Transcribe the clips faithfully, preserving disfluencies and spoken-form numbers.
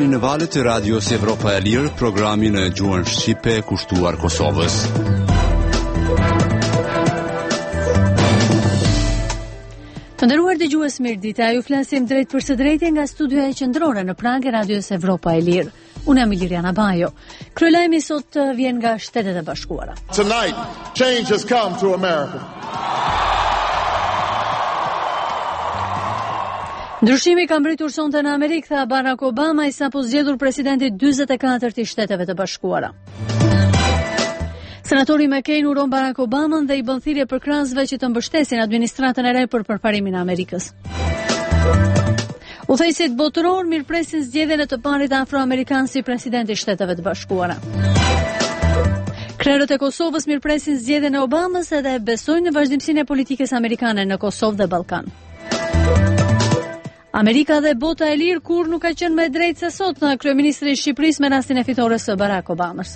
jeni në valët e radios Evropa e Lirë, programin në gjuhën shqipe kushtuar Kosovës. Të nderuar dëgjues, mirëdita, ju flasim drejt për së drejti nga studioja qendrore në Prag e radios Evropa e Lirë. Unë jam Iliriana Bajo. Kryelajmi sot vjen nga Shtetet e Bashkuara. Tonight, change has come to America. Ndryshimi ka mbritur sonte në Amerikë, tha Barack Obama, i sapo zgjedhur presidenti dyzet e katërt i Shteteve të Bashkuara. Senatori McCain uron Barack Obamën dhe i bën thirrje për krahasve që të mbështesin administratën e re për përparimin e Amerikës. Udhëheqësit botëror mirëpresin zgjedhjen e të parit afroamerikan si presidenti i Shteteve të Bashkuara. Krerët e Kosovës mirëpresin zgjedhjen e Obamës edhe besojnë në vazhdimsinë e politikës amerikane në Kosovë dhe Ballkan. Amerika dhe bota e lirë kur nuk ka qenë më drejtë se sot në kryeministri i Shqipërisë me rastin e fitores së Barack Obamës.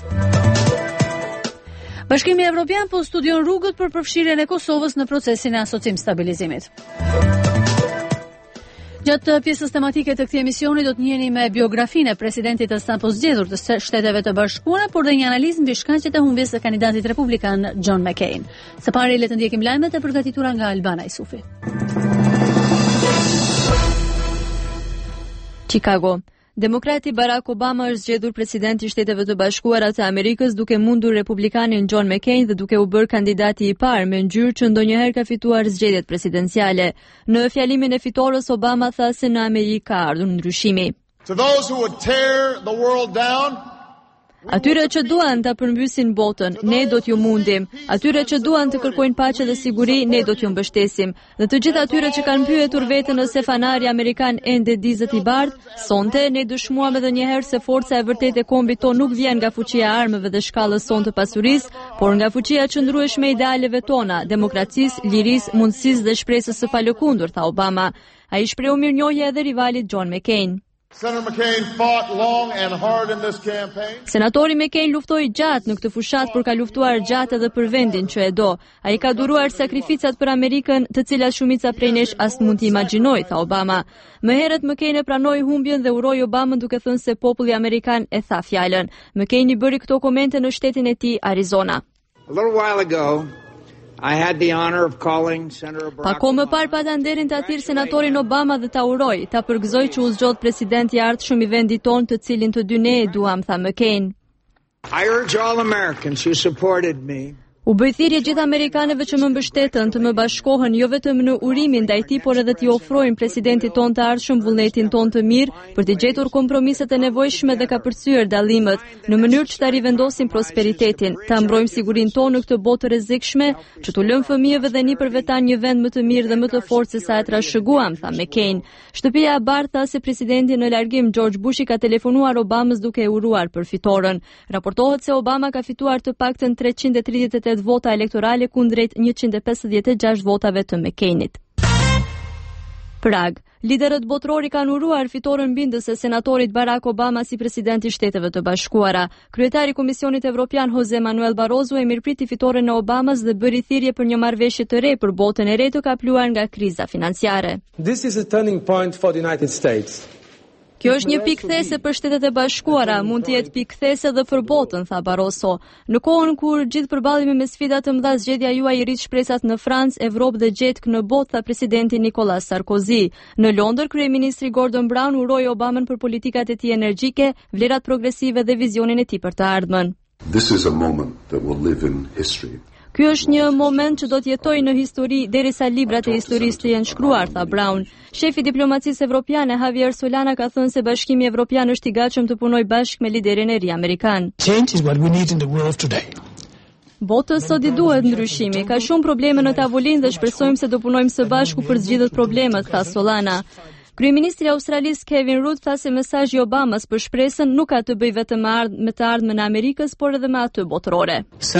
Bashkimi Evropian po studion rrugët për përfshirjen e Kosovës në procesin e asocim stabilizimit. Gjatë pjesës tematike të këtij emisioni do të njiheni me biografinë e presidentit të sapo zgjedhur të Shteteve të Bashkuara, por dhe një analizë mbi shkaqjet e humbjes së kandidatit republikan John McCain. Së pari le të ndjekim lajmet e përgatitura nga Albana Isufi. Chicago. Demokrati Barack Obama është zgjedhur presidenti i Shteteve të Bashkuara të Amerikës duke mundur republikanin John McCain dhe duke u bërë kandidati i parë me ngjyrë që ndonjëherë ka fituar zgjedhjet presidenciale. Në fjalimin e fitores Obama tha se në Amerikë ka ardhur ndryshimi. To those who would tear the world down, atyre që duan të përmbysin botën, ne do t'ju mundim. Atyre që duan të kërkojnë paqe dhe siguri, ne do t'ju mbështesim. Dhe të gjithë atyre që kanë pyetur veten nëse fanari amerikan ende dizet i bardh, sonte ne dëshmuam edhe një herë se forca e vërtetë e kombit ton nuk vjen nga fuqia e armëve dhe shkallës son të pasurisë, por nga fuqia e qëndrueshme e idealeve tona, demokracisë, lirisë, mundësisë dhe shpresës së palëkundur, tha Obama. Ai shprehu mirënjohje edhe rivalit John McCain. Senator McCain fought long and hard in this campaign. Senatori McCain luftoi gjatë në këtë fushat, por ka luftuar gjatë edhe për vendin që e do. Ai ka duruar sakrificat për Amerikën, të cilat shumica prej nesh as mund të imagjinoj, tha Obama. Më herët McCain e pranoi humbjen dhe uroi Obamën duke thënë se populli amerikan e tha fjalën. McCain i bëri këto komente në shtetin e tij Arizona. A little while ago, I had the honor of calling Senator Barack. Pako më parë pata nderin të atir senatorin Obama dhe ta uroj, ta përgëzoj që u zgjodh presidenti i ardhshëm i vendit ton, të cilin të dy ne e duam, tha McCain. I urge all Americans who supported me. U bëj thirrje gjithë amerikanëve që më mbështetën të më bashkohen jo vetëm në urimin ndaj tij, por edhe t'i ofrojnë presidentit ton të ardhshëm vullnetin ton të mirë për të gjetur kompromiset e nevojshme dhe ka përcyer dallimet në mënyrë që ta rivendosim prosperitetin, ta mbrojmë sigurinë tonë në këtë botë të rrezikshme, që t'u lëm fëmijëve dhe nipërve tan një vend më të mirë dhe më të fortë se sa e trashëguam, tha McCain. Shtëpia e Bardhë tha se presidenti në largim George Bush i ka telefonuar Obamës duke e uruar për fitoren. Raportohet se Obama ka fituar të paktën treqind e tridhjetë e tetë vota elektorale kundrejt njëqind e pesëdhjetë e gjashtë votave të McCainit. Prag. Liderët botëror i kanë uruar fitoren bindëse senatorit Barack Obama si president i Shteteve të Bashkuara. Kryetari i Komisionit Evropian Jose Manuel Barroso e mirëpriti fitoren e Obamës dhe bëri thirrje për një marrëveshje të re për botën e re të kapluar nga kriza financiare. This is a turning point for the United States. Kjo është një pikë these për Shtetet e Bashkuara, mund të jetë pikë these edhe për botën, tha Barroso. Në kohën kur gjithë përballemi me sfida të mëdha, zgjedhja juaj i rrit shpresat në Francë, Evropë dhe gjetk në botë, tha presidenti Nicolas Sarkozy. Në Londër, kryeministri Gordon Brown uroi Obamën për politikat e tij energjike, vlerat progresive dhe vizionin e tij për të ardhmen. This is a moment that will live in history. Ky është një moment që do të jetojë në histori derisa librat e historisë të jenë shkruar, tha Brown. Shefi i diplomacisë evropiane Javier Solana ka thënë se Bashkimi Evropian është i gatshëm të punojë bashkë me liderin e ri amerikan. Change is what we need in the world today. Botës sot i duhet ndryshimi, ka shumë probleme në tavolinë dhe shpresojmë se do punojmë së bashku për të zgjidhur problemet, tha Solana. Kryeministri i Australisë Kevin Rudd tha se mesazhi i Obamas për shpresën nuk ka të bëjë vetëm me të ardhmen e Amerikës, por edhe me atë botërore.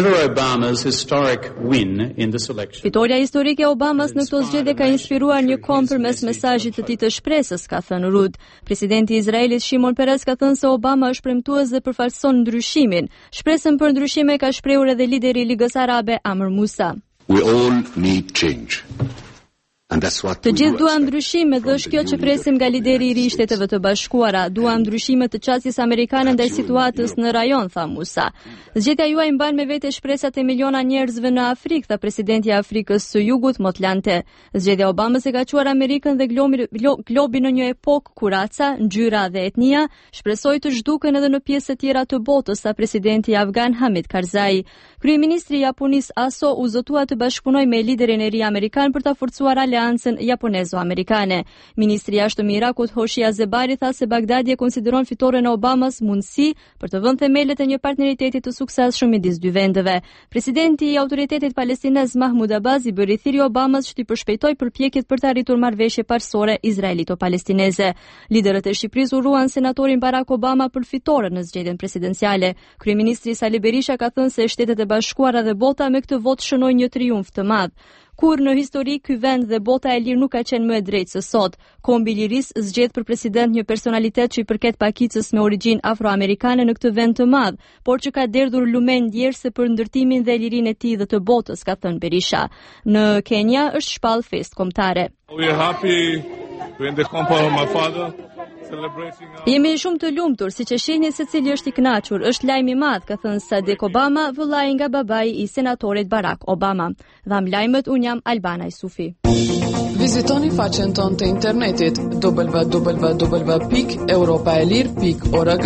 Fitoria historike e Obamas në këto zgjedhje ka inspiruar një kohë përmes mesazhit të tij të shpresës, ka thënë Rudd. Presidenti i Izraelit Shimon Peres ka thënë se Obama është premtues dhe përfaqëson ndryshimin. Shpresën për ndryshime ka shprehur edhe lideri i Ligës Arabe Amr Musa. We all need change. And that's what Të we gjithë do duan expect ndryshime dhe from është the kjo new që presim nga leadership of the lideri i ri i United Shteteve të Bashkuara. Duan ndryshime të qasjes amerikane ndaj situatës në rajon, tha Musa. Zgjedhja juaj mban me vete shpresat e miliona njerëzve në Afrikë, tha presidenti i Afrikës së Jugut Motlante. Zgjedhja e Obamës e ka çuar Amerikën dhe globi, globi në një epokë ku raca, ngjyra dhe etnia shpresoi të zhduken edhe në pjesë të tjera të botës, tha presidenti afgan Hamid Karzai. Kryeministri i Japonisë Aso u zotua të bashkëpunojë me liderin e ri amerikan për ta forcuar aleancën japonezo-amerikane. Ministri i jashtëm i Irakut Hoshi Azebari tha se Bagdadi e konsideron fitoren e Obamas mundësi për të vënë themelët e një partneriteti të suksesshëm midis dy vendeve. Presidenti i Autoritetit Palestinez Mahmoud Abbas i bëri thirrje Obamas që të përshpejtojë përpjekjet për të arritur marrëveshje parësore izraelito-palestineze. Liderët e Shqipërisë uruan senatorin Barack Obama për fitoren në zgjedhjen presidenciale. Kryeministri Sali Berisha ka thënë se Shtetet e Bashkuara dhe bota me këtë votë shënojnë një triumf të madh. Kur në histori ky vend dhe bota e lirë nuk ka qenë më e drejtë se sot. Kombi i lirisë zgjedh për president një personalitet që i përket pakicës me origjinë afroamerikane në këtë vend të madh, por që ka derdhur lumen ndjerëse për ndërtimin dhe lirinë e tij dhe të botës, ka thënë Berisha. Në Kenya është shpall fest kombëtare. We are happy to in the company of my father. Jemi shumë të lumtur, siç e shihni se cili është i kënaqur, është lajm i madh, ka thënë Sadiq Obama, vëllai nga babai i senatorit Barack Obama. Dham lajmet, un jam Albana Isufi. Vizitoni faqen tonë të internetit w w w pikë europaelir pikë org.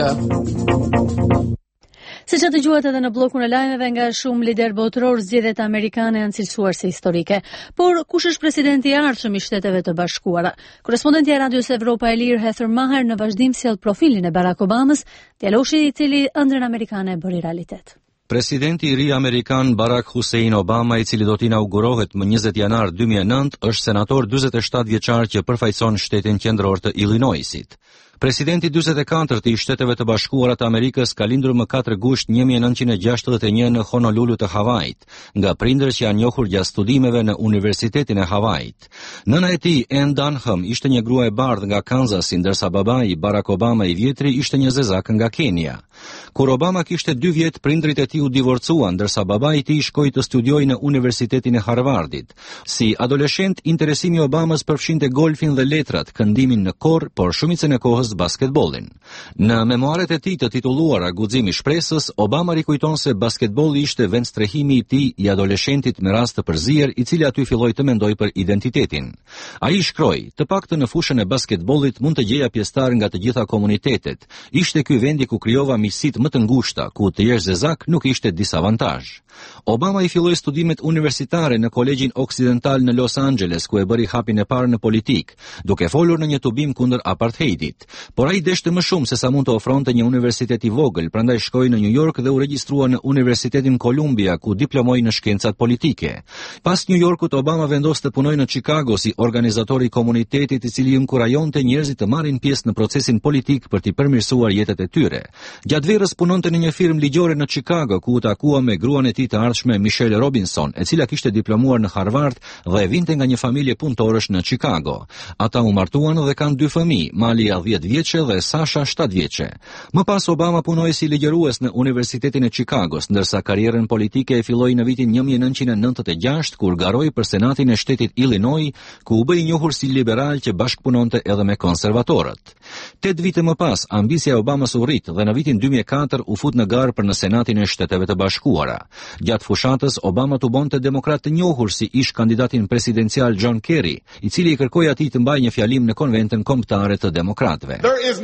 Si që të gjuat edhe në blokun e lajmeve nga shumë lider botëror, zgjedhjet amerikane janë cilësuar se historike. Por kush është presidenti i ardhshëm i Shteteve të Bashkuara? Korrespondenti e Radios Evropa e Lirë Heather Maher në vazhdim sjell profilin e Barack Obamas, djaloshi i cili ëndrrën amerikane bëri realitet. Presidenti i ri amerikan Barack Hussein Obama, i cili do të inaugurohet më njëzet janar dy mijë e nëntë, është senator dyzet e shtatë vjeçar që përfaqëson shtetin qendror të Illinoisit. Presidenti dyzet e katërt i Shteteve të Bashkuara të Amerikës ka lindur më katër gusht një mijë e nëntëqind e gjashtëdhjetë e një në Honolulu të Havajit, nga prindër që janë njohur gjatë studimeve në Universitetin e Havajit. Nëna e tij, Ann Dunham, ishte një grua e bardhë nga Kansas, ndërsa babai Barack Obama i vjetri ishte një zezak nga Kenia. Kur Obama kishte dy vjet, prindrit e tij u divorcuan, ndërsa babai i tij shkoi të studiojë në Universitetin e Harvardit. Si adoleshent, interesimi i Obamas përfshinte golfin dhe letrat, këndimin në korr, por shumicën e kohës basketbollin. Në memoaret e tij të titulluara Guximi i shpresës, Obama rikujton se basketbolli ishte vend strehimi i tij i adoleshentit me rast të përzier, i cili aty filloi të mendojë për identitetin. Ai shkroi, të paktën në fushën e basketbollit mund të gjeja pjesëtar nga të gjitha komunitetet. Ishte ky vendi ku krijova miqësitë më të ngushta, ku të jesh zezak nuk ishte disavantazh. Obama i filloi studimet universitare në Kolegjin Oksidental në Los Angeles, ku e bëri hapin e parë në politik, duke folur në një tubim kundër apartheidit. Por ai deshte më shumë se sa mund të ofronte një universitet i vogël, prandaj shkoi në New York dhe u regjistrua në Universitetin Columbia, ku diplomoi në shkencat politike. Pas New Yorkut, Obama vendos të punojë në Chicago si organizator i komunitetit, i cili inkurajonte njerëzit të marrin pjesë në procesin politik për t'i përmirësuar jetët e tyre. Gjatë verës punonte në një firmë ligjore në Chicago, ku u takua me gruan e tij të ardhshme Michelle Robinson, e cila kishte diplomuar në Harvard dhe vinte nga një familje punëtorësh në Chicago. Ata u martuan dhe kanë dy fëmijë, Malia dhjetë vjeçe dhe Sasha shtatë vjeçe. Më pas Obama punoi si ligjërues në Universitetin e Chicagos, ndërsa karrierën politike e filloi në vitin një mijë e nëntëqind e nëntëdhjetë e gjashtë kur garoi për Senatin e shtetit Illinois, ku u bë i njohur si liberal që bashkëpunonte edhe me konservatorët. Tet vite më pas, ambicia e Obamas u rrit dhe në vitin dy mijë e katër u fut në garë për në Senatin e Shteteve të Bashkuara. Gjatë fushatës, Obama të bonte demokrat të njohur si ish kandidatin presidencial John Kerry, i cili i kërkoi atij të mbajë një fjalim në konventën kombëtare të demokratëve.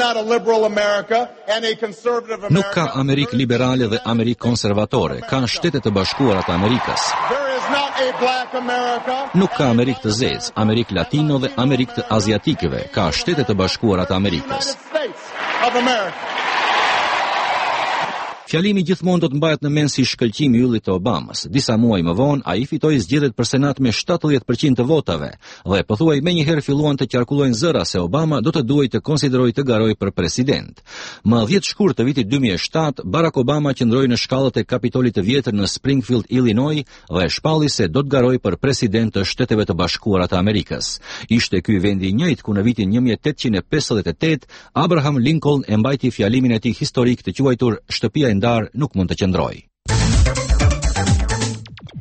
Nuk ka Amerikë liberale dhe Amerikë konservatore, ka Shtetet e Bashkuara të Amerikës. Nuk ka Amerikë të zezë, Amerikë latino dhe Amerikë të aziatikëve, ka Shtetet e Bashkuara të Amerikës. Fjalimi gjithmonë do të mbahet në mend si shkëlqimi i yllit të Obamas. Disa muaj më vonë, ai fitoi zgjedhjet për Senat me shtatëdhjetë përqind të votave dhe pothuaj menjëherë filluan të qarkullojnë zëra se Obama do të duhej të konsiderojë të garojë për president. Më dhjetë shkurt të vitit dy mijë e shtatë, Barack Obama qëndroi në shkallët e Kapitolit të vjetër në Springfield, Illinois dhe shpalli se do të garojë për president të Shteteve të Bashkuara të Amerikës. Ishte ky vendi i njëjtë ku në vitin një mijë e tetëqind e pesëdhjetë e tetë Abraham Lincoln e mbajti fjalimin e tij historik të quajtur Shtëpia e ndar nuk mund të qëndroj.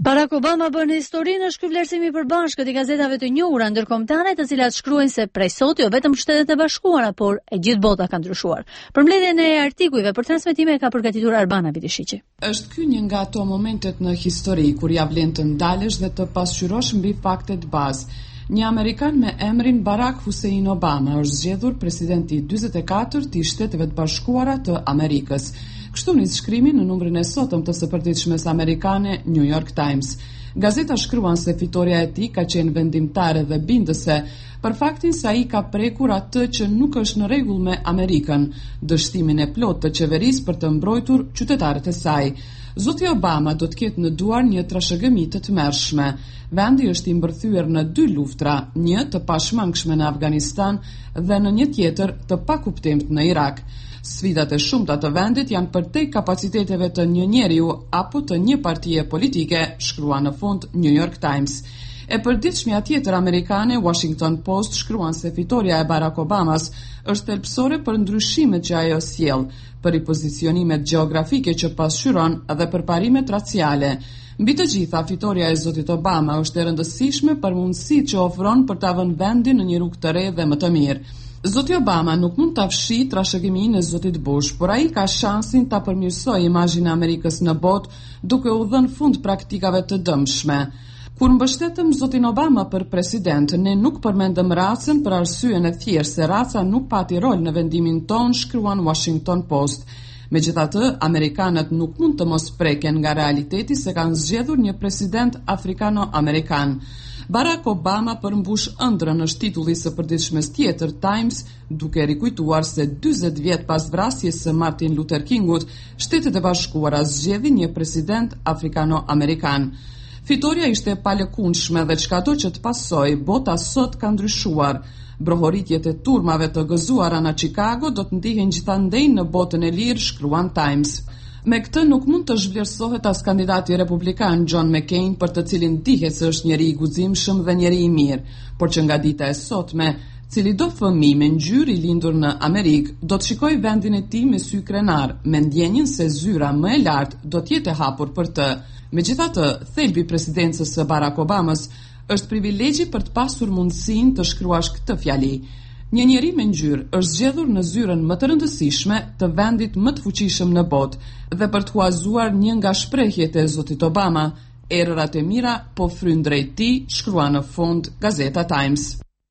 Barack Obama bën histori në shkryvlerësimi përbashkët i gazetave të njohura ndërkombëtare, të cilat shkruajnë se prej sot jo vetëm Shtetet e Bashkuara, por e gjithë bota ka ndryshuar. Përmbledhjen e artikujve për transmetime ka përgatitur Arbana Bitishiqi. Është ky një nga ato momentet në histori kur ja vlen të ndalesh dhe të pasqyrosh mbi faktet bazë. Një Amerikan me emrin Barack Hussein Obama është zgjedhur presidenti dyzet e katërt i Shteteve të Bashkuara të Amerikës. Kështu nis shkrimi në numrin e sotëm të së përditshmes amerikane New York Times. Gazeta shkruan se fitoria e tij ka qenë vendimtare dhe bindëse për faktin se ai ka prekur atë që nuk është në rregull me Amerikën, dështimin e plotë të qeverisë për të mbrojtur qytetarët e saj. Zoti Obama do të ketë në duar një trashëgimi të tmerrshme. Vendi është i mbërthyer në dy luftra, një të pashmangshme në Afganistan dhe në një tjetër të pakuptimt në Irak. Sfidat e shumta të vendit janë përtej kapaciteteve të një njeriu apo të një partie politike, shkrua në fund New York Times. E përditshmja tjetër amerikane, Washington Post, shkruan se fitoria e Barack Obamas është thelbësore për ndryshimet që ajo sjell, për i pozicionimet gjeografike që pasqyron dhe për parimet raciale. Mbi të gjitha, fitoria e zotit Obama është e rëndësishme për mundësitë që ofron për ta vënë vendin në një rrugë të re dhe më të mirë. Zoti Obama nuk mund ta fshijë trashëgiminë e zotit Bush, por ai ka shansin ta përmirësojë imazhin e Amerikës në botë duke u dhënë fund praktikave të dëmshme. Kur mbështetëm zotin Obama për president, ne nuk përmendëm racën për arsyeën e thjeshtë se raca nuk pati rol në vendimin ton, shkruan Washington Post. Megjithatë, amerikanët nuk mund të mos preken nga realiteti se kanë zgjedhur një president afrikano-amerikan. Barack Obama përmbush ëndrrën është titulli së përditshmes tjetër Times, duke rikujtuar se dyzet vjet pas vrasjes së Martin Luther Kingut, Shtetet e Bashkuara zgjedhin një president afrikano-amerikan. Fitoria ishte e palëkundshme dhe çkado që të pasoj, bota sot ka ndryshuar. Brohoritjet e turmave të gëzuara në Chicago do të ndihen gjithandej në botën e lirë, shkruan Times. Me këtë nuk mund të zhvlerësohet as kandidati republikan John McCain, për të cilin dihet se është njeri i guximshëm dhe njeri i mirë, por që nga dita e sotme, cili do fëmijë me ngjyrë i lindur në Amerikë do të shikojë vendin e tij me sy krenar, me ndjenjën se zyra më e lartë do të jetë e hapur për të. Megjithatë, thelbi i presidencës së Barack Obamas është privilegji për të pasur mundësinë të shkruash këtë fjali. Një njeri me ngjyrë është zgjedhur në zyrën më të rëndësishme të vendit më të fuqishëm në botë dhe për të huazuar një nga shprehjet e zotit Obama, erërat e mira po fryn drejt tij, shkrua në fund Gazeta Times.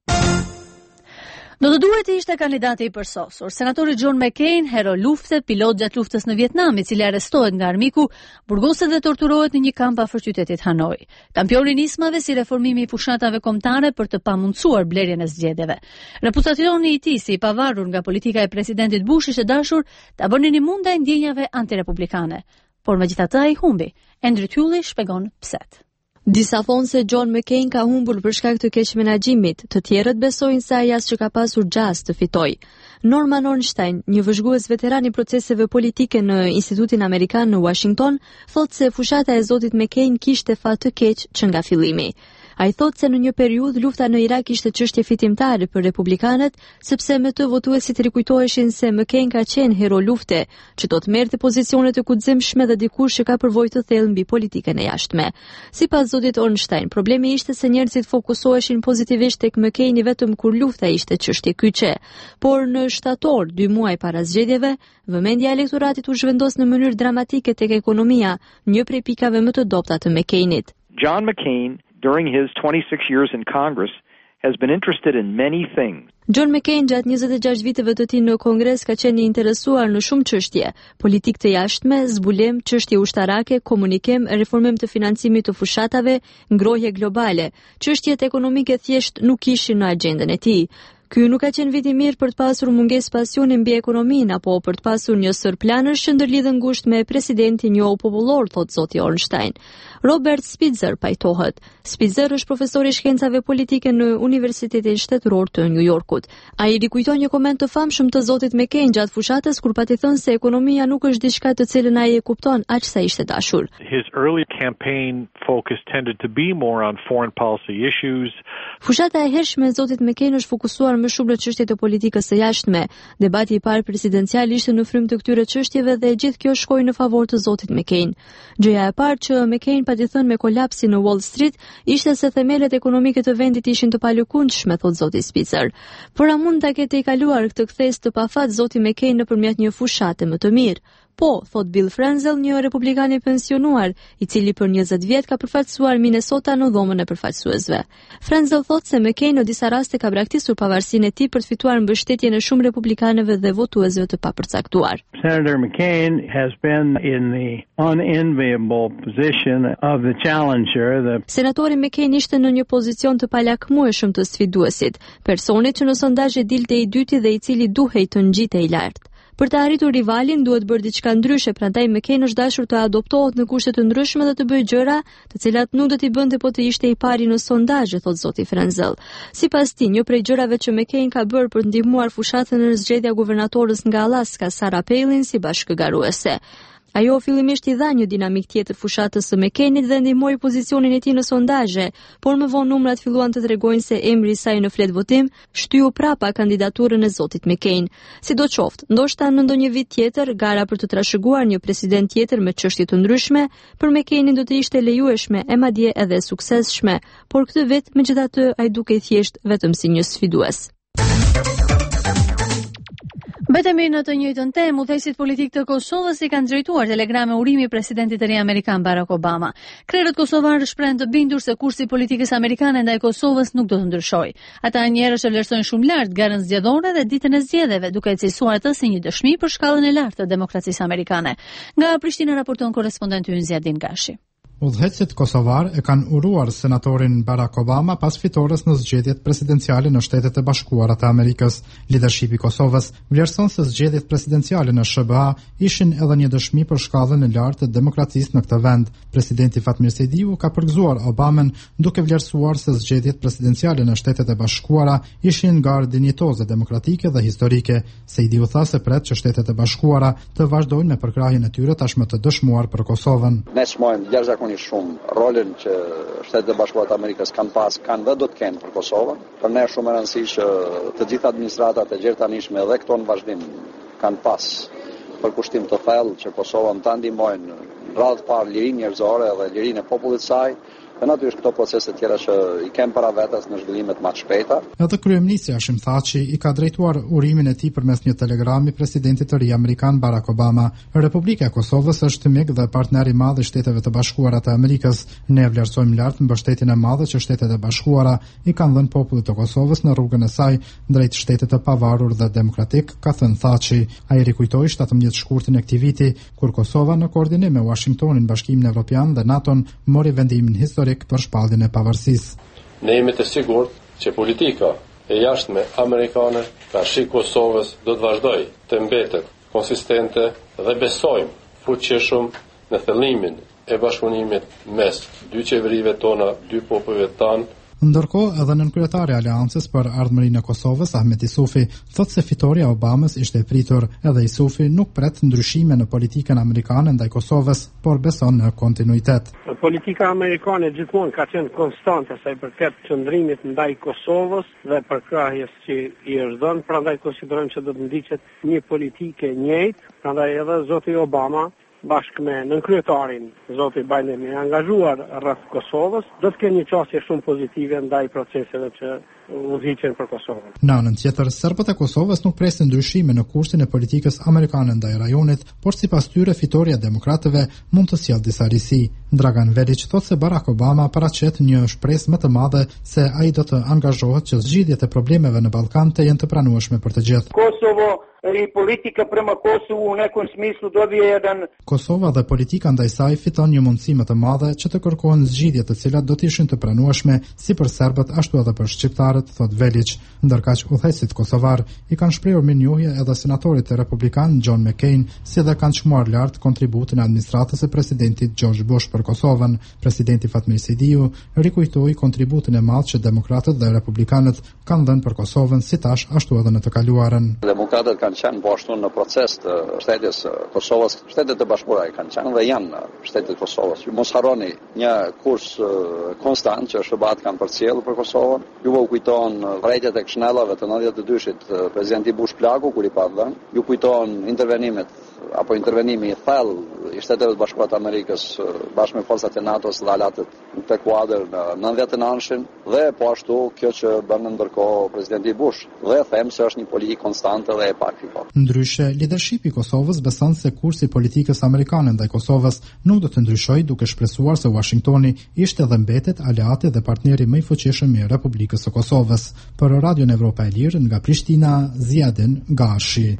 Do të duhet të ishte kandidati i përsosur. Senatori John McCain, hero lufte, pilot gjatë luftës në Vietnam, i cili arrestohet nga armiku, burgoset dhe torturohet në një kamp afër qytetit Hanoi. Kampioni i nismave si reformimi i fushatave kombëtare për të pamundsuar blerjen e zgjedhjeve. Reputacioni i tij si i pavarur nga politika e presidentit Bush ishte dashur ta bënin imunda ndjenjave antirepublikane. Por megjithatë ai humbi. Andrew Tully shpjegon pse. Disa thonë se John McCain ka humbur për shkak të keq menaxhimit, të tjerët besojnë se ai as që ka pasur xhas të fitojë. Norman Ornstein, një vëzhgues veteran i proceseve politike në Institutin Amerikan në Washington, thotë se fushata e zotit McCain kishte fat të keq që nga fillimi. Ai thotë se në një periudhë lufta në Irak ishte çështje fitimtare për republikanët, sepse me të votuesit rikujtoheshin se McCain ka qenë hero lufte, që do të merrte pozicione të guximshme dhe dikush që ka përvojë të thellë mbi politikën e jashtme. Sipas zotit Ornstein, problemi ishte se njerëzit fokusoheshin pozitivisht tek McCain vetëm kur lufta ishte çështje kyçe, por në shtator, dy muaj para zgjedhjeve, vëmendja e elektoratit u zhvendos në mënyrë dramatike tek ekonomia, një prej pikave më të dobta të McCainit. John McCain, during his twenty-six years in Congress, has been interested in many things. John McCain gjatë njëzet e gjashtë viteve të tij në Kongres ka qenë i interesuar në shumë çështje: politikë të jashtme, zbulim, çështje ushtarake, komunikim, reformim të financimit të fushatave, ngrohje globale. Çështjet ekonomike thjesht nuk ishin në agjendën e tij. Ky nuk ka qenë vit i mirë për të pasur mungesë pasioni mbi ekonominë apo për të pasur një sër planësh që ndërlidhen ngushtë me presidentin njohur popullor, thot zoti Ornstein. Robert Spitzer pajtohet. Spitzer është profesor i shkencave politike në Universitetin Shtetëror të New Yorkut. Ai rikujton një koment të famshëm të zotit McCain gjatë fushatës kur pati thënë se ekonomia nuk është diçka të cilën ai e kupton aq sa ishte dashur. His early campaign focus tended to be more on foreign policy issues. Fushata e hershme e zotit McCain është fokusuar diskutuar më shumë në çështjet e politikës së jashtme. Debati i parë presidencial ishte në frym të këtyre çështjeve dhe gjithë kjo shkoi në favor të zotit McCain. Gjëja e parë që McCain pati thënë me kolapsin në Wall Street ishte se themelet ekonomike të vendit ishin të palëkundshme, thot zoti Spitzer. Por a mund ta ketë i kaluar këtë kthes të pafat zoti McCain nëpërmjet një fushate më të mirë? Po, thot Bill Frenzel, një republikan i pensionuar, i cili për njëzet vjet ka përfaqësuar Minnesota në dhomën e përfaqësuesve. Frenzel thot se McCain në disa raste ka braktisur pavarësinë e tij për të fituar mbështetjen e shumë republikanëve dhe votuesve të papërcaktuar. Senator McCain has been in the unenviable position of the challenger. The... Senatori McCain ishte në një pozicion të palakmueshëm të sfiduesit, personit që në sondazhe dilte i dyti dhe i cili duhej të ngjitej lart. Për të arritur rivalin duhet bërë diçka ndryshe, prandaj McCain është dashur të adoptohet në kushte të ndryshme dhe të bëjë gjëra të cilat nuk do t'i bënte po të ishte i pari në sondazhe, thot zoti Frenzel. Sipas tij, një prej gjërave që McCain ka bërë për të ndihmuar fushatën në zgjedhja guvernatorës nga Alaska, Sarah Palin, si bashkëgaruese. Ajo fillimisht i dha një dinamik tjetër fushatës së McCainit dhe ndihmoi pozicionin e tij në sondazhe, por më vonë numrat filluan të tregojnë se emri i saj në flet votim shtyu prapa kandidaturën e zotit McCain. Sidoqoftë, ndoshta në ndonjë vit tjetër, gara për të trashëguar një president tjetër me çështje të ndryshme, për McCainin do të ishte lejueshme e madje edhe suksesshme, por këtë vit megjithatë ai dukej thjesht vetëm si një sfidues. Betemi në të njëjtën temë, udhëheqësit politik të Kosovës i kanë drejtuar telegrame urimi presidentit të ri amerikan Barack Obama. Krerët kosovarë shprehen të bindur se kursi i politikës amerikane ndaj Kosovës nuk do të ndryshojë. Ata njerëz e vlerësojnë shumë lart garën zgjedhore dhe ditën e zgjedhjeve, duke e cilësuar atë si një dëshmi për shkallën e lartë të demokracisë amerikane. Nga Prishtina raporton korrespondenti ynë Zjadin Gashi. Udhëheqësit kosovar e kanë uruar senatorin Barack Obama pas fitores në zgjedhjet presidenciale në Shtetet e Bashkuara të Amerikës. Lidershipi i Kosovës vlerëson se zgjedhjet presidenciale në S B A ishin edhe një dëshmi për shkallën e lartë të demokracisë në këtë vend. Presidenti Fatmir Sejdiu ka përgëzuar Obamën duke vlerësuar se zgjedhjet presidenciale në Shtetet e Bashkuara ishin garë dinjitoze demokratike dhe historike. Sejdiu tha se pret që Shtetet e Bashkuara të vazhdojnë me përkrahjen e tyre tashmë të dëshmuar për Kosovën. Ne shumë rolin që Shtetet e Bashkuara të Amerikës kanë pas, kanë dhe do të kenë për Kosovën. Për ne shumë e rëndësishme që të gjitha administratat e gjertanishme dhe këto në vazhdim kanë pas për kushtim të thellë që Kosovën ta ndihmojnë në radhë të parë lirinë njerëzore dhe lirinë e popullit të saj. Dhe natyrisht këto procese të tjera që i kemë para vetes në zhvillimet më të shpejta. Edhe kryeministri Hashim Thaçi i ka drejtuar urimin e tij përmes një telegrami presidentit të ri amerikan Barack Obama. Republika e Kosovës është mik dhe partner i madh i Shteteve të Bashkuara të Amerikës. Ne vlerësojmë lart mbështetjen e madhe që Shtetet e Bashkuara i kanë dhënë popullit të Kosovës në rrugën e saj drejt shtetit të pavarur dhe demokratik, ka thënë Thaçi. Ai rikujtoi shtatëmbëdhjetë shkurtin e këtij viti kur Kosova në koordinim me Washingtonin, Bashkimin Evropian dhe NATO-n mori vendimin historik për shpalljen e pavarësisë. Ne jemi të sigurt që politika e jashtme amerikane ka shi Kosovës do të vazhdojë të mbetet konsistente dhe besojmë fuqishëm në thellimin e bashkëpunimit mes dy qeverive tona, dy popujve tanë. Ndërkohë, edhe nënkryetari i Aleancës për Ardhmërinë e Kosovës, Ahmet Isufi, thotë se fitoria e Obamës ishte e pritur. Edhe Isufi nuk pret ndryshime në politikën amerikane ndaj Kosovës, por beson në kontinuitet. Politika amerikane gjithmonë ka qenë konstante sa i përket qëndrimit ndaj Kosovës dhe përkrahjes që i është dhënë, prandaj konsiderojmë që do të ndiqet një politikë e njëjtë, prandaj edhe zoti Obama bashkë me nënkryetarin zoti Biden i angazhuar rreth Kosovës, do të kenë një qasje shumë pozitive ndaj proceseve që udhëhiqen për Kosovën. Në anën tjetër, serbët e Kosovës nuk presin ndryshime në kursin e politikës amerikane ndaj rajonit, por sipas tyre fitoria e demokratëve mund të sjellë disa risi. Dragan Velić thotë se Barack Obama paraqet një shpresë më të madhe se ai do të angazhohet që zgjidhjet e problemeve në Ballkan të jenë të pranueshme për të gjithë. Kosovo i politika prema Kosovu u nekom smislu dobije jedan Kosova dhe politika ndaj saj fiton një mundësi më të madhe që të kërkohen zgjidhje të cilat do të ishin të pranueshme si për serbët ashtu edhe për shqiptarët, thot Velić. Ndërkaq udhëheqësit kosovar i kanë shprehur mirënjohje edhe senatorit republikan John McCain, si dhe kanë çmuar lart kontributin e administratës së presidentit George Bush për Kosovën. Presidenti Fatmir Sejdiu rikujtoi kontributin e madh që demokratët dhe republikanët kanë dhënë për Kosovën si tash ashtu edhe në të kaluarën. Demokratët kanë kanë qenë po ashtu në proces të shtetjes Kosovës. Shtetet e Bashkuara kanë qenë dhe janë shtetet e Kosovës. Ju mos harroni një kurs konstant që S B A kanë përcjellur për Kosovën. Ju u kujton vërejtjet e Këshnellave të nëntëdhjetë e dyshit, presidenti Bush Plaku kur i pa dhënë. Ju kujton intervenimet apo intervenimi i thellë i Shteteve të Bashkuara të Amerikës bashkë me forcat e NATO-s dhe alatët të kuadër në nëntëdhjetë të nënshëm dhe po ashtu kjo që bën ndërkohë presidenti Bush dhe them se është një politikë konstante dhe e pakfikuar. Ndryshe, leadershipi i Kosovës beson se kursi i politikës amerikane ndaj Kosovës nuk do të ndryshojë, duke shpresuar se Washingtoni ishte dhe mbetet aleati dhe partneri më i fuqishëm i Republikës së Kosovës. Për Radion Evropa e Lirë nga Prishtina, Ziadin Gashi.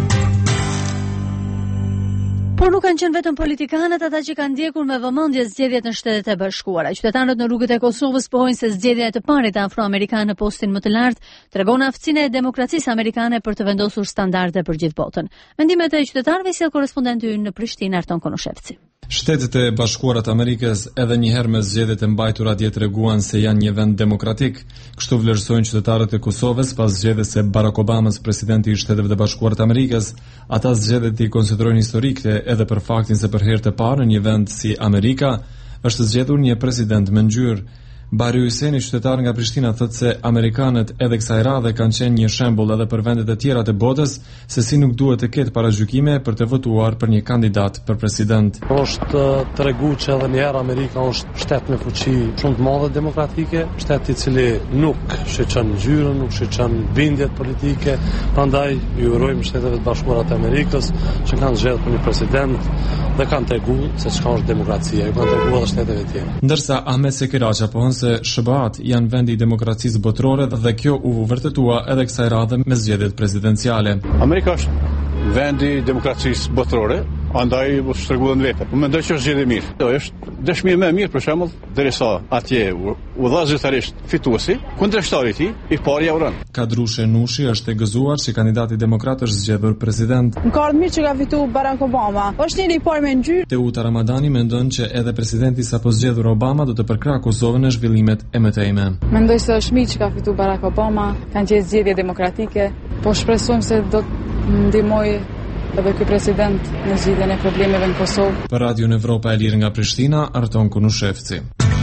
Por nuk kanë qenë vetëm politikanët ata që kanë ndjekur me vëmendje zgjedhjet në Shtetet e Bashkuara. Qytetarët në rrugët e Kosovës pohojnë se zgjedhja e të parit afroamerikanë në postin më të lartë tregon aftësinë e demokracisë amerikane për të vendosur standarde për gjithë botën. Mendimet e qytetarëve sjell korrespondenti ynë në Prishtinë, Arton Konoshevci. Shtetet e Bashkuara të Amerikës edhe një herë me zgjedhjet e mbajtura dje treguan se janë një vend demokratik. Kështu vlerësojnë qytetarët e Kosovës pas zgjedhjes së Barack Obamas, presidenti i Shteteve të Bashkuara të Amerikës. Ata zgjedhjet i konsiderojnë historike edhe për faktin se për herë të parë në një vend si Amerika është zgjedhur një president me ngjyrë. Bari Hyseni, qytetar nga Prishtina, thotë se amerikanët edhe kësaj radhe kanë qenë një shembull edhe për vendet e tjera të botës se si nuk duhet të ketë paragjykime për të votuar për një kandidat për president. Është tregu që edhe një herë Amerika është shtet me fuqi shumë të madhe demokratike, shtet i cili nuk shqetëson ngjyrën, nuk shqetëson bindjet politike, prandaj ju urojmë Shteteve të Bashkuara të Amerikës që kanë zgjedhur për një president dhe kanë treguar se çka është demokracia, ju kanë treguar edhe shteteve tjera. Ndërsa Ahmet Sekiraqa pohon se S B A-t janë vendi i demokracisë botërore dhe kjo u vërtetua edhe kësaj radhe me zgjedhjet presidenciale. Amerika është vendi i demokracisë botërore, andaj u shtrëgullën vetë. Unë mendoj që është zgjedhje mirë. Jo, është dëshmi më e mirë për shembull, derisa atje u, u dha zyrtarisht fituesi, kundërshtari i tij i parë ja uron. Kadrushe Nushi është e gëzuar që kandidati demokrat është zgjedhur president. Më ka ardhur mirë që ka fituar Barack Obama. Është njëri i parë me ngjyrë. Teuta Ramadani mendon që edhe presidenti sapo zgjedhur Obama do të përkrahë Kosovën në zhvillimet e mëtejme. Mendoj se është mirë që ka fituar Barack Obama, kanë qenë zgjedhje demokratike, po shpresojmë se do të ndihmojë edhe ky president në zgjidhjen e problemeve në Kosovë. Për Radion Evropa e Lirë nga Prishtina, Arton Konushevci.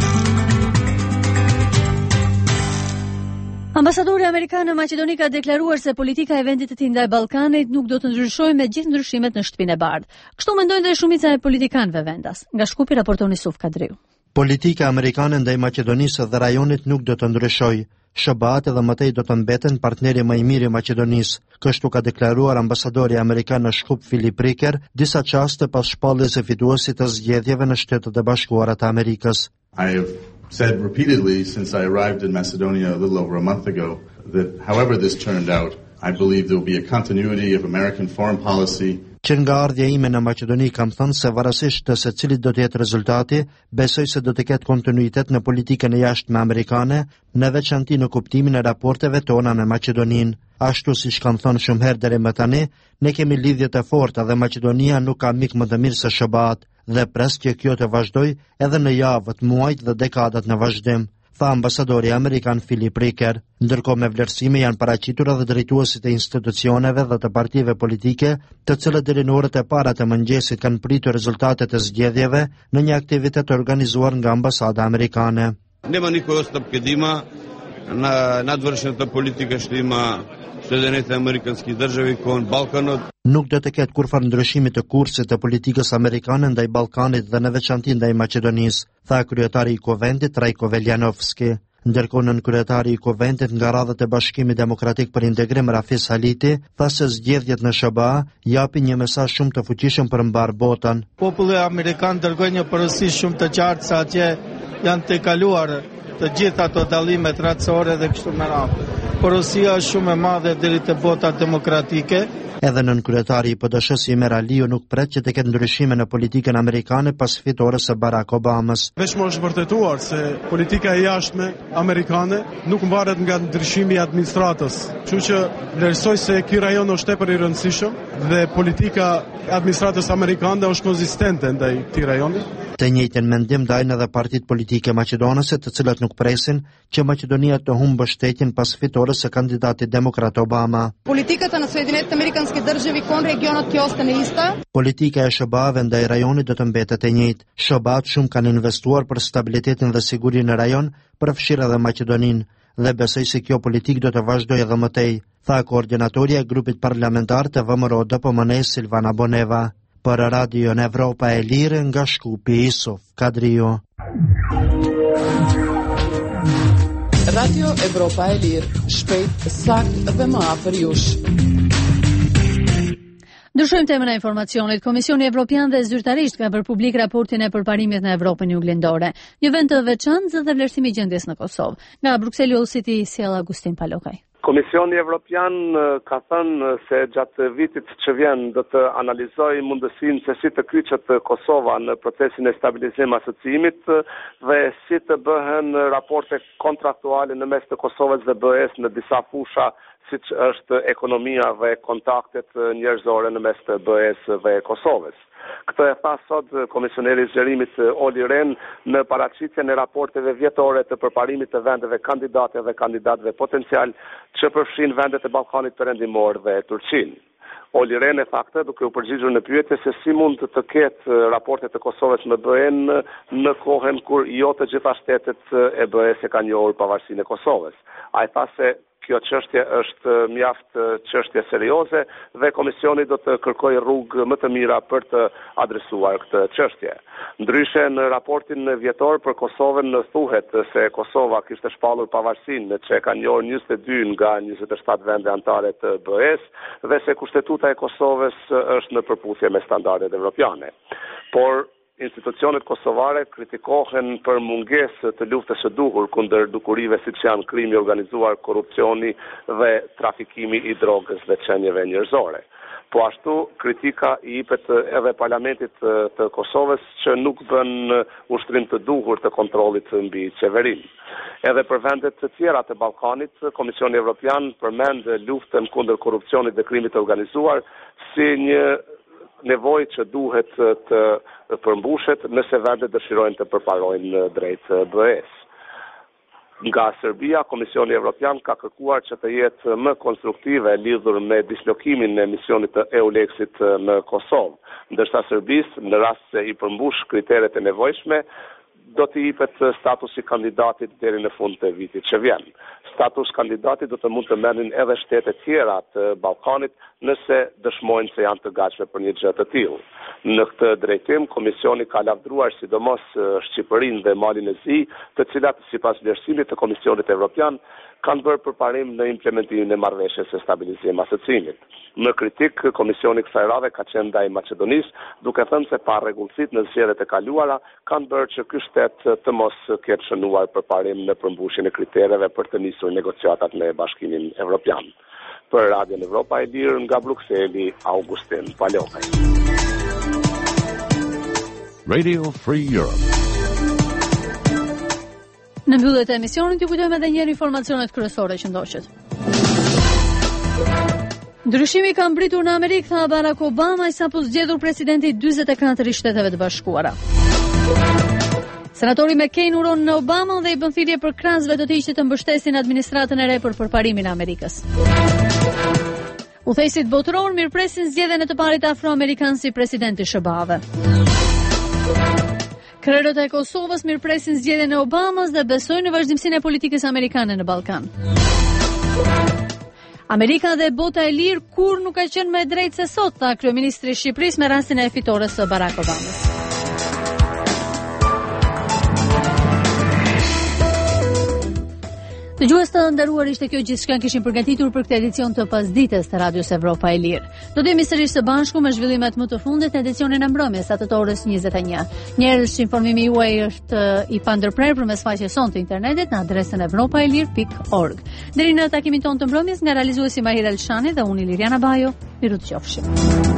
Ambasadori amerikan në Maqedoni ka deklaruar se politika e vendit të tij ndaj Ballkanit nuk do të ndryshojë me gjithë ndryshimet në Shtëpinë e Bardhë. Kështu mendojnë dhe shumica e politikanëve vendas. Nga Shkupi raporton Yusuf Kadriu. Politika amerikane ndaj Maqedonisë dhe rajonit nuk do të ndryshojë. S B A-t edhe mëtej do të mbeten partneri më i mirë i Maqedonisë. Kështu ka deklaruar ambasadori amerikan në Shkup Filip Riker, disa çaste pas shpalljes së fituesit të zgjedhjeve në Shtetet e Bashkuara të Amerikës. I have said repeatedly since I arrived in Macedonia a little over a month ago that however this turned out, I believe there will be a continuity of American foreign policy. Që nga ardhja ime në Maqedoni kam thënë se varësisht të se cilit do të jetë rezultati, besoj se do të ketë kontinuitet në politikën e jashtme amerikane, në veçanti në kuptimin e raporteve tona me Maqedoninë. Ashtu siç kanë thënë shumë herë deri më tani, ne kemi lidhje të forta dhe Maqedonia nuk ka mik më të mirë se S B A-t dhe pres që kjo të vazhdojë edhe në javët, muajt dhe dekadat në vazhdim, tha ambasadori amerikan Filip Riker. Ndërkohë me vlerësime janë paraqitur edhe drejtuesit e institucioneve dhe të partive politike, të cilët deri në orët e para të mëngjesit kanë pritur rezultatet e zgjedhjeve në një aktivitet organizuar nga ambasada amerikane. Nema nikoj odstъпки да има на надвършената политика, ще има Съединените американски държави кон Балканот. Nuk do të ketë kurfar ndryshimi të kursit të politikës amerikane ndaj Ballkanit dhe në veçanti ndaj Maqedonisë, tha kryetari i Koventit Trajko Veljanovski. Ndërkohë nën kryetari i Koventit nga radhët e Bashkimit Demokratik për Integrim Rafis Haliti, tha se zgjedhjet në S B A japin një mesazh shumë të fuqishëm për mbar botën. Populli amerikan dërgoi një porosi shumë të qartë se atje janë të kaluar të gjitha ato dallimet racore dhe kështu me radhë. Porosia është shumë e madhe deri te bota demokratike. Edhe nën kryetari i P D S-s Imer Aliu nuk pret që të ketë ndryshime në politikën amerikane pas fitores së Barack Obamas. Vetëm është vërtetuar se politika e jashtme amerikane nuk mbaret nga ndryshimi i administratës. Kështu që vlerësoj se ky rajon është tepër i rëndësishëm dhe politika e administratës amerikane është konzistente ndaj këtij rajoni. Të njëjtën mendim ndajnë edhe partitë politike maqedonëse, të cilat nuk presin që Maqedonia të humbë mbështetjen pas fitores fitores së kandidatit demokrat Obama. Политиката на Съединените американски държави кон регионът ќе остане иста. Politika e S B A-ve ndaj rajonit do të mbetet e njëjtë. S B A-t shumë kanë investuar për stabilitetin dhe sigurinë në rajon, përfshirë edhe Maqedoninë, dhe besoj se kjo politik do të vazhdojë edhe më tej, tha koordinatorja e grupit parlamentar të V M R O D P M N Silvana Boneva. Për Radio në Evropa e Lirë nga Shkupi Isuf Kadrio. Radio Evropa e Lirë, shpejt, sakt dhe më afër jush. Ndryshojmë temën e informacionit. Komisioni Evropian dhe zyrtarisht ka bërë publik raportin e përparimit në Evropën juglindore, një vend të veçantë dhe vlerësimi i gjendjes në Kosovë. Nga Brukseli udhëziti sjell Agustin Palokaj. Komisioni Evropian ka thënë se gjatë vitit që vjen do të analizojë mundësinë se si të kyçet Kosova në procesin e stabilizimit asociimit dhe si të bëhen raporte kontraktuale në mes të Kosovës dhe B E S në disa fusha, siç është ekonomia dhe kontaktet njerëzore në mes të B E S dhe Kosovës. Këtë e tha sot komisioneri i zgjerimit Olli Rehn në paraqitjen e raporteve vjetore të përparimit të vendeve kandidate dhe kandidatëve potencial që përfshin vendet e Ballkanit Perëndimor dhe Turqinë. Olli Rehn e tha këtë duke u përgjigjur në pyetje se si mund të ketë raportet e Kosovës me B E-n në kohën kur jo të gjitha shtetet e B E S e kanë njohur pavarësinë e Kosovës. Ai tha se kjo çështje është mjaft çështje serioze dhe komisioni do të kërkojë rrugë më të mira për të adresuar këtë çështje. Ndryshe në raportin vjetor për Kosovën thuhet se Kosova kishte shpallur pavarësinë që ka njohur njëzet e dy nga njëzet e shtatë vende anëtare të B E S dhe se kushtetuta e Kosovës është në përputhje me standardet evropiane. Por institucionet kosovare kritikohen për mungesë të luftës së duhur kundër dukurive siç janë krimi i organizuar, korrupsioni dhe trafikimi i drogës dhe qenieve njerëzore. Po ashtu kritika i jepet edhe parlamentit të Kosovës që nuk bën ushtrim të duhur të kontrollit mbi qeverinë. Edhe për vendet të tjera të Ballkanit, Komisioni Evropian përmend luftën kundër korrupsionit dhe krimit të organizuar si një nevojë që duhet të përmbushet nëse vendet dëshirojnë të përparojnë drejt B E S. Nga Serbia, Komisioni Evropian ka kërkuar që të jetë më konstruktive lidhur me dislokimin e misionit të EULEX-it në Kosovë, ndërsa Serbisë, në rast se i përmbush kriteret e nevojshme, do t'i jepet statusi kandidatit deri në fund të vitit që vjen. Status kandidatit do të mund të merrin edhe shtete tjera të Ballkanit nëse dëshmojnë se janë të gatshme për një gjë të tillë. Në këtë drejtim, komisioni ka lavdruar sidomos Shqipërinë dhe Malin e Zi, të cilat sipas vlerësimit të Komisionit Evropian kanë bërë përparim në implementimin e marrëveshjes së stabilizimit asociimit. Në kritik, komisioni kësaj radhe ka qenë ndaj Maqedonisë, duke thënë se pa rregullsitë në zgjedhjet e kaluara kanë bërë që ky shtet të mos ketë shënuar përparim në përmbushjen e kritereve për të nisur negociatat me Bashkimin Evropian. Për Radio Evropa e Lirë nga Brukseli, Augustin Palokaj. Radio Free Europe. Në mbyllje të emisionit ju kujtojmë edhe një herë informacionet kryesore që ndoqët. Ndryshimi ka mbritur në Amerikë, tha Barack Obama, sapo zgjedhur presidenti i dyzet e katër i Shteteve të Bashkuara. Senatori McCain uron në Obama dhe i bën thirrje për krahasve të tij që të mbështesin administratën e re për përparimin e Amerikës. Udhëheqësit botëror mirëpresin zgjedhjen e të parit afroamerikan si president i S B A-ve. Krerët e Kosovës mirëpresin zgjedhjen e Obamas dhe besojnë në vazhdimsinë e politikës amerikane në Ballkan. Amerika dhe bota e lirë kur nuk ka qenë më e drejtë se sot, tha kryeministri i Shqipërisë me rastin e fitores së Barack Obamës. Dëgjues të nderuar, ishte kjo gjithçka kishim përgatitur për këtë edicion të pasdites të Radios Evropa e Lirë. Do të jemi sërish së bashku me zhvillimet më të fundit në edicionin e mbrëmjes atë të orës njëzet e një. Njerëz, informimi juaj është i pandërprer përmes faqes sonë të internetit në adresën evropaelir pikë org. Deri në takimin tonë të mbrëmjes nga realizuesi Mahir Elshani dhe unë Liriana Bajo, miru të qofshim.